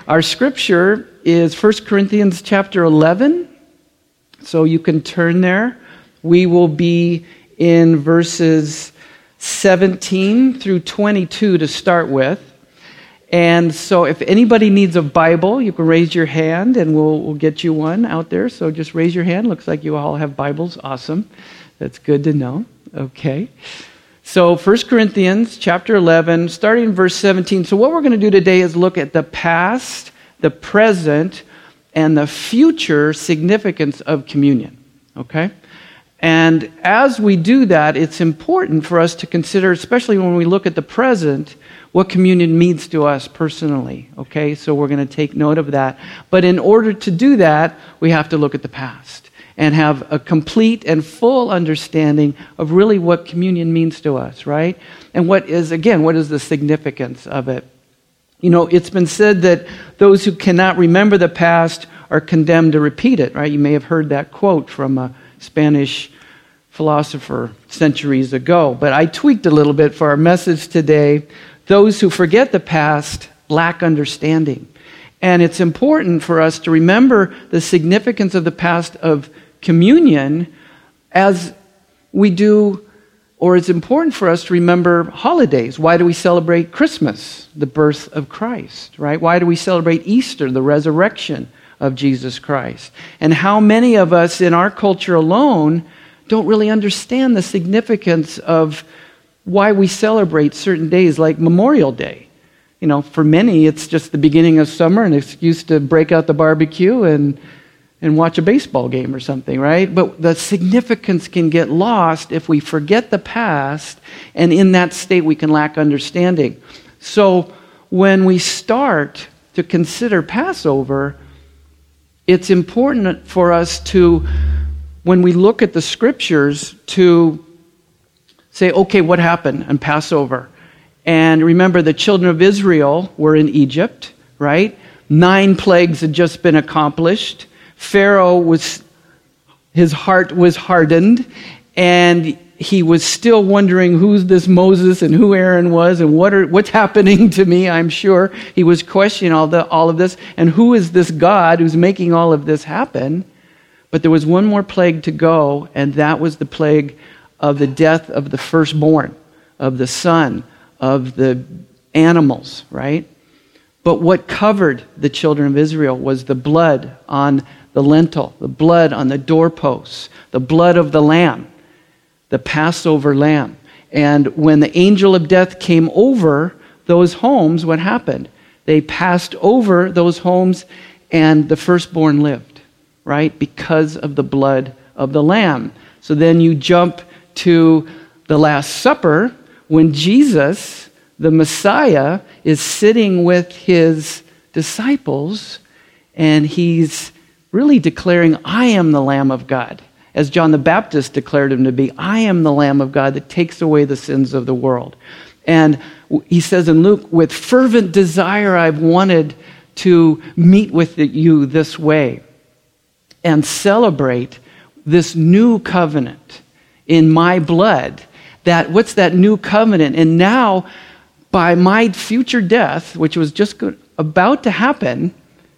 our scripture is 1 Corinthians chapter 11. So you can turn there. We will be in verses 17 through 22 to start with. And so if anybody needs a Bible, you can raise your hand and we'll get you one out there. So just raise your hand. Looks like you all have Bibles. Awesome. That's good to know. Okay. So 1 Corinthians chapter 11, starting in verse 17. So what we're going to do today is look at the past, the present, and the future significance of communion. Okay? And as we do that, it's important for us to consider, especially when we look at the present, what communion means to us personally. Okay? So we're going to take note of that. But in order to do that, we have to look at the past and have a complete and full understanding of really what communion means to us, right? And what is the significance of it? You know, it's been said that those who cannot remember the past are condemned to repeat it, right? You may have heard that quote from a Spanish philosopher centuries ago, but I tweaked a little bit for our message today. Those who forget the past lack understanding. And it's important for us to remember the significance of the past of communion as we do, or it's important for us to remember holidays. Why do we celebrate Christmas, the birth of Christ, right? Why do we celebrate Easter, the resurrection of Jesus Christ? And how many of us in our culture alone don't really understand the significance of why we celebrate certain days like Memorial Day. You know, for many, it's just the beginning of summer, an excuse to break out the barbecue and watch a baseball game or something, right? But the significance can get lost if we forget the past, and in that state we can lack understanding. So when we start to consider Passover, it's important for us to, when we look at the scriptures, to say, okay, what happened on Passover? And remember, the children of Israel were in Egypt, right? 9 plagues had just been accomplished. Pharaoh his heart was hardened, and he was still wondering who's this Moses and who Aaron was and what's happening to me, I'm sure. He was questioning all of this, and who is this God who's making all of this happen? But there was one more plague to go, and that was the plague of the death of the firstborn, of the son, of the animals, right? But what covered the children of Israel was the blood on the lintel, the blood on the doorposts, the blood of the lamb, the Passover lamb. And when the angel of death came over those homes, what happened? They passed over those homes and the firstborn lived, right? Because of the blood of the lamb. So then you jump to the Last Supper when Jesus, the Messiah, is sitting with his disciples and he's really declaring, I am the Lamb of God. As John the Baptist declared him to be, I am the Lamb of God that takes away the sins of the world. And he says in Luke, with fervent desire I've wanted to meet with you this way and celebrate this new covenant in my blood. What's that new covenant? And now, by my future death, which was just about to happen,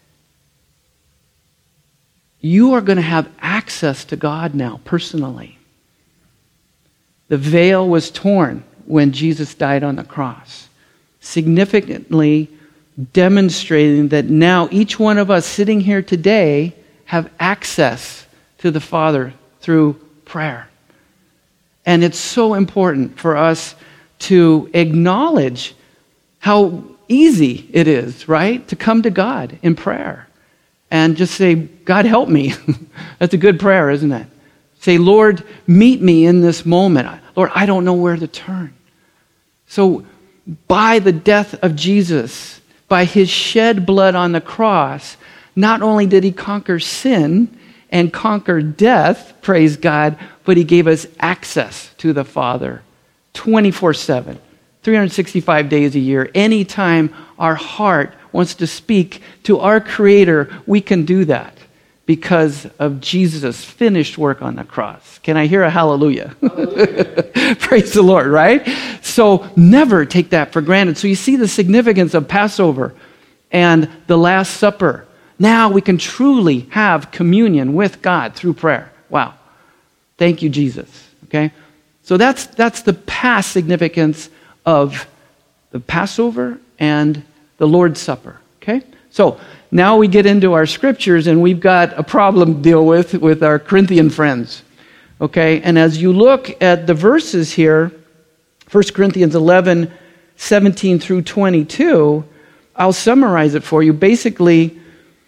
you are going to have access to God now, personally. The veil was torn when Jesus died on the cross, significantly demonstrating that now each one of us sitting here today have access to the Father through prayer. And it's so important for us to acknowledge how easy it is, right, to come to God in prayer and just say, God, help me. That's a good prayer, isn't it? Say, Lord, meet me in this moment. Lord, I don't know where to turn. So by the death of Jesus, by his shed blood on the cross, not only did he conquer sin and conquer death, praise God, but he gave us access to the Father 24/7, 365 days a year. Anytime our heart wants to speak to our Creator, we can do that because of Jesus' finished work on the cross. Can I hear a hallelujah? Hallelujah. Praise the Lord, right? So never take that for granted. So you see the significance of Passover. and the Last Supper. Now we can truly have communion with God through prayer. Wow. Thank you, Jesus. Okay? So that's the past significance of the Passover and the Lord's Supper. Okay? So now we get into our scriptures, and we've got a problem to deal with our Corinthian friends. Okay? And as you look at the verses here, 1 Corinthians 11, 17 through 22, I'll summarize it for you. Basically,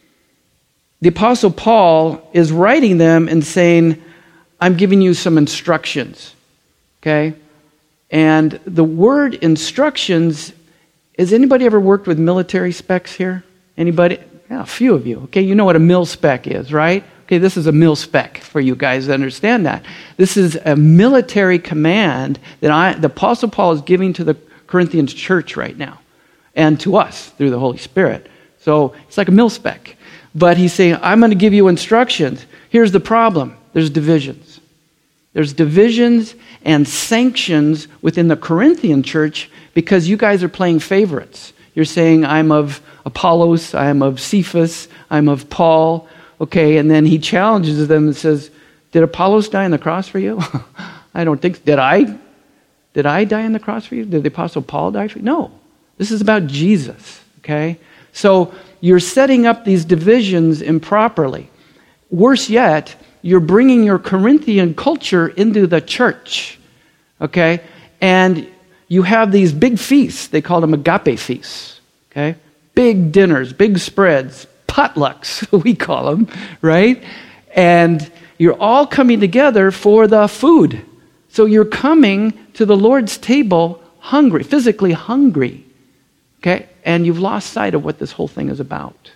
the Apostle Paul is writing them and saying, I'm giving you some instructions. Okay? And the word instructions, has anybody ever worked with military specs here? Anybody? Yeah, a few of you. Okay, you know what a mil spec is, right? Okay, this is a mil spec for you guys to understand that. This is a military command that the Apostle Paul is giving to the Corinthians church right now, and to us through the Holy Spirit. So it's like a mil spec. But he's saying, I'm going to give you instructions. Here's the problem. There's divisions. There's divisions and sanctions within the Corinthian church because you guys are playing favorites. You're saying, I'm of Apollos, I'm of Cephas, I'm of Paul. Okay, and then he challenges them and says, did Apollos die on the cross for you? I don't think, did I die on the cross for you? Did the Apostle Paul die for you? No, this is about Jesus, okay? So you're setting up these divisions improperly. Worse yet, you're bringing your Corinthian culture into the church, okay? And you have these big feasts, they call them agape feasts, okay? Big dinners, big spreads, potlucks, we call them, right? And you're all coming together for the food. So you're coming to the Lord's table hungry, physically hungry, okay? And you've lost sight of what this whole thing is about.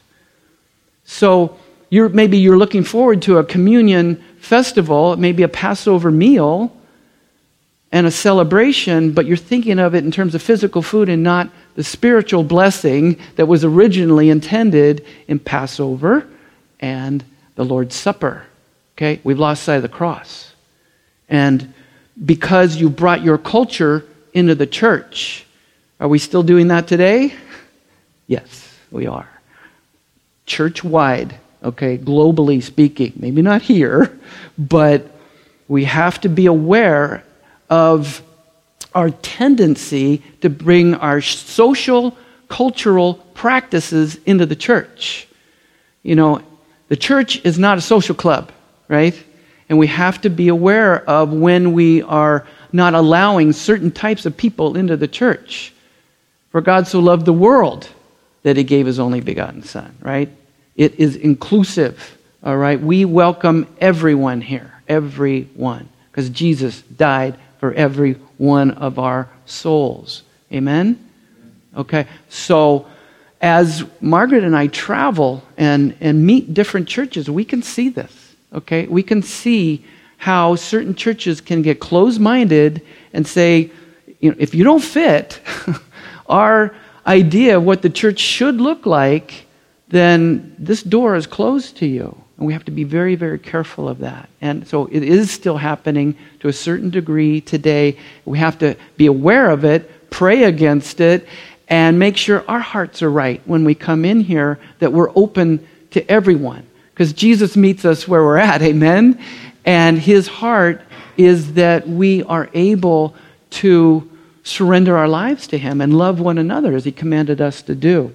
So maybe you're looking forward to a communion festival, maybe a Passover meal and a celebration, but you're thinking of it in terms of physical food and not the spiritual blessing that was originally intended in Passover and the Lord's Supper. Okay? We've lost sight of the cross. And because you brought your culture into the church, are we still doing that today? Yes, we are. Church-wide, okay, globally speaking, maybe not here, but we have to be aware of our tendency to bring our social, cultural practices into the church. You know, the church is not a social club, right? And we have to be aware of when we are not allowing certain types of people into the church. For God so loved the world that he gave his only begotten Son, right? It is inclusive, all right? We welcome everyone here, everyone, because Jesus died for every one of our souls. Amen? Okay, so as Margaret and I travel and meet different churches, we can see this, okay? We can see how certain churches can get closed-minded and say, you know, if you don't fit our idea of what the church should look like, then this door is closed to you. And we have to be very, very careful of that. And so it is still happening to a certain degree today. We have to be aware of it, pray against it, and make sure our hearts are right when we come in here, that we're open to everyone. Because Jesus meets us where we're at, amen? And his heart is that we are able to surrender our lives to him and love one another as he commanded us to do.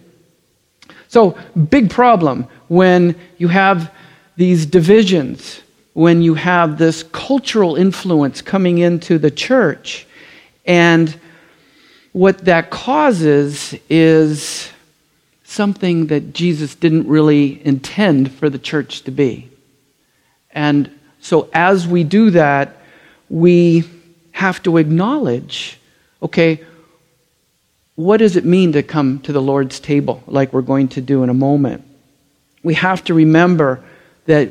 So, big problem when you have these divisions, when you have this cultural influence coming into the church. And what that causes is something that Jesus didn't really intend for the church to be. And so as we do that, we have to acknowledge, okay, what does it mean to come to the Lord's table, like we're going to do in a moment? We have to remember that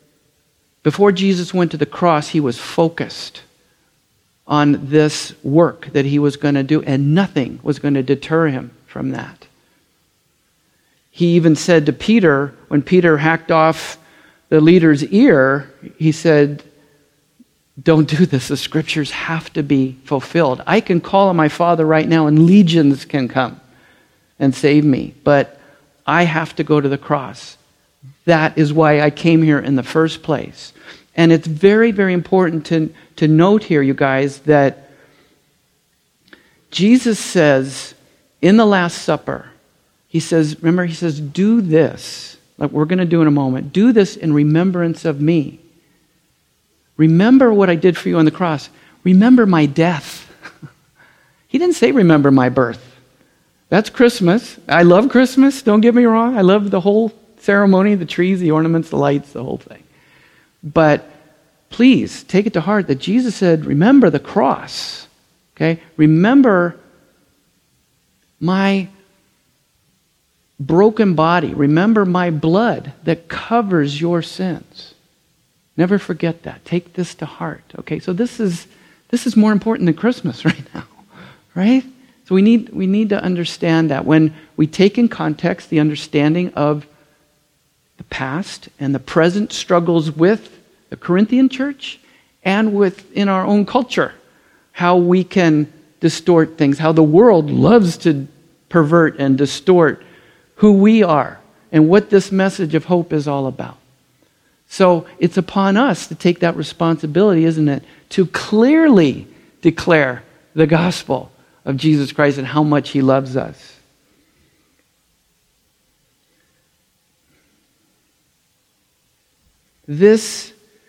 before Jesus went to the cross, he was focused on this work that he was going to do, and nothing was going to deter him from that. He even said to Peter, when Peter hacked off the leader's ear, he said, don't do this. The scriptures have to be fulfilled. I can call on my Father right now and legions can come and save me, but I have to go to the cross. That is why I came here in the first place. And it's very, very important to note here, you guys, that Jesus says in the Last Supper, he says, do this, like we're going to do in a moment, do this in remembrance of me. Remember what I did for you on the cross. Remember my death. He didn't say remember my birth. That's Christmas. I love Christmas, don't get me wrong. I love the whole ceremony, the trees, the ornaments, the lights, the whole thing. But please take it to heart that Jesus said, remember the cross. Okay? Remember my broken body. Remember my blood that covers your sins. Never forget that. Take this to heart. Okay? So this is more important than Christmas right now. Right? So we need to understand that when we take in context the understanding of the past and the present struggles with the Corinthian church and within our own culture, how we can distort things, how the world loves to pervert and distort who we are and what this message of hope is all about. So it's upon us to take that responsibility, isn't it, to clearly declare the gospel of Jesus Christ and how much he loves us. This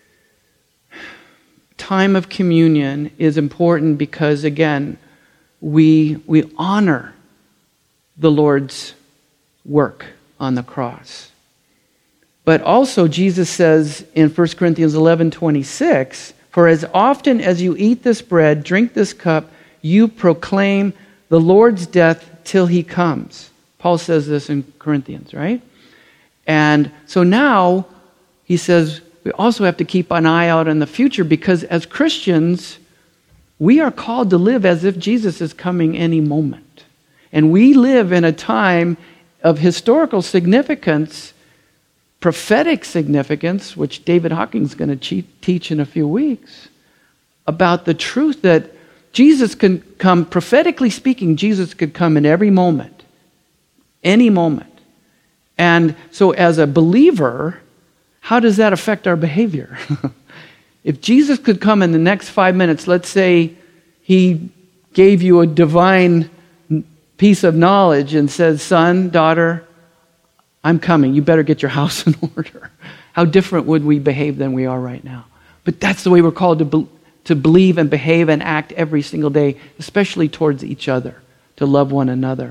time of communion is important because, again, we honor the Lord's work on the cross. But also Jesus says in 1 Corinthians 11:26, for as often as you eat this bread, drink this cup, you proclaim the Lord's death till he comes. Paul says this in Corinthians, right? And so now he says we also have to keep an eye out in the future because as Christians, we are called to live as if Jesus is coming any moment. And we live in a time of historical significance, prophetic significance, which David Hawkins is going to teach in a few weeks, about the truth that Jesus can come, prophetically speaking, Jesus could come in every moment, any moment. And so as a believer, how does that affect our behavior? If Jesus could come in the next 5 minutes, let's say he gave you a divine piece of knowledge and says, son, daughter, I'm coming. You better get your house in order. How different would we behave than we are right now? But that's the way we're called to believe and behave and act every single day, especially towards each other, to love one another.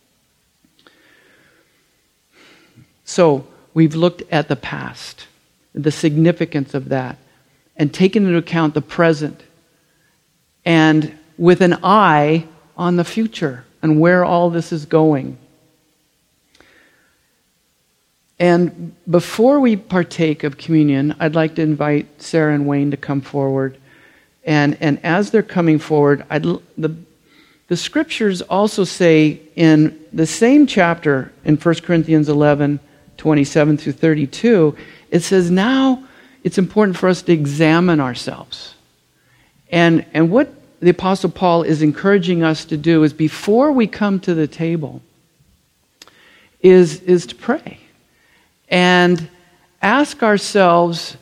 So we've looked at the past, the significance of that, and taken into account the present, and with an eye on the future and where all this is going. And before we partake of communion, I'd like to invite Sarah and Wayne to come forward. And as they're coming forward, the scriptures also say in the same chapter in 1 Corinthians 11, 27 through 32, it says now it's important for us to examine ourselves. And what the Apostle Paul is encouraging us to do is before we come to the table is to pray and ask ourselves,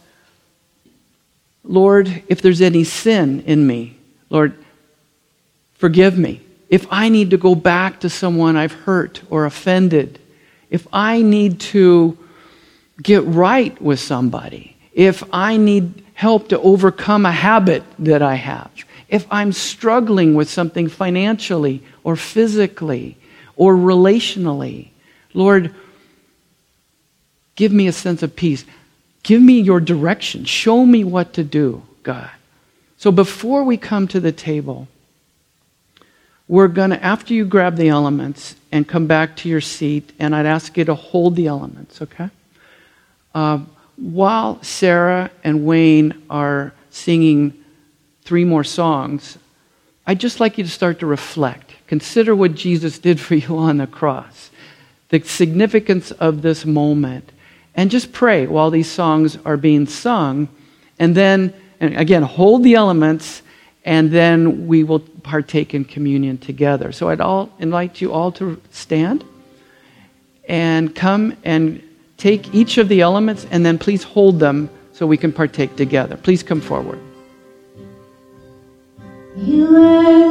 Lord, if there's any sin in me, Lord, forgive me. If I need to go back to someone I've hurt or offended, if I need to get right with somebody, if I need help to overcome a habit that I have, if I'm struggling with something financially or physically or relationally, Lord, give me a sense of peace. Give me your direction. Show me what to do, God. So before we come to the table, we're going to, after you grab the elements and come back to your seat, and I'd ask you to hold the elements, okay? While Sarah and Wayne are singing 3 more songs, I'd just like you to start to reflect. Consider what Jesus did for you on the cross, the significance of this moment, and just pray while these songs are being sung. And then, and again, hold the elements, and then we will partake in communion together. So I'd invite you all to stand. and come and take each of the elements and then please hold them so we can partake together. Please come forward. You are